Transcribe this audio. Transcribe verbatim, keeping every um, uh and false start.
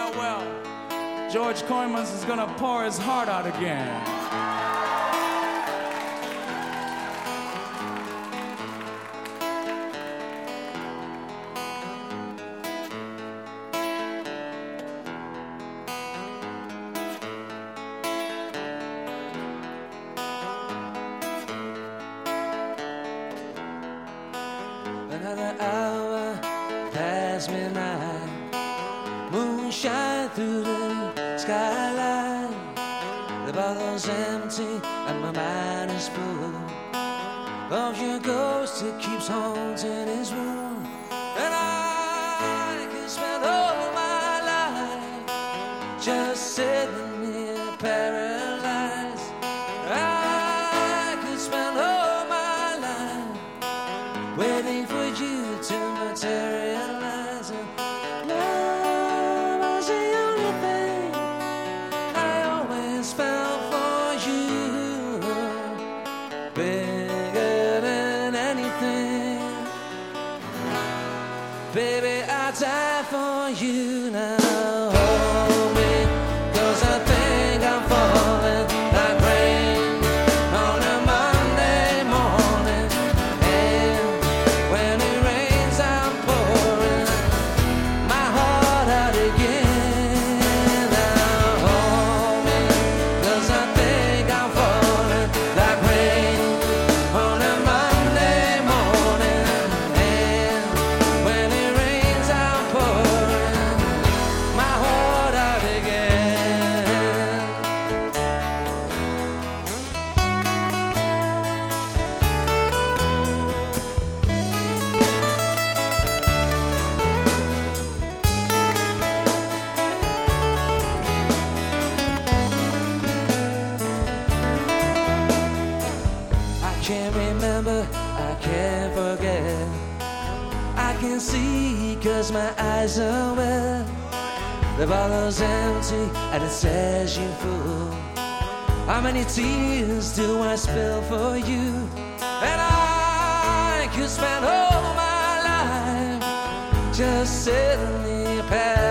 Oh well, George Coimans is gonna pour his heart out again. Another hour past midnight, moonshine through the skyline. The bottle's empty and my mind is full of your ghost that keeps haunting his room. And I could spend all my life just sitting here paralyzed. I could spend all my life waiting for you to materialize. And love was the only thing I always felt for you, bigger than anything. Baby, I'd die for you now. Hold me, 'cause I think I'm falling like rain on a Monday morning. And when it rains, I'm pouring my heart out again. Now hold me, 'cause I think I'm falling like rain on a Monday morning. And when it rains, I'm pouring my heart out again. I can't remember, I can't forget. I can see 'cause my eyes are wet. The bottle's empty and it says you're full. How many tears do I spill for you? And I could spend all my life just sitting here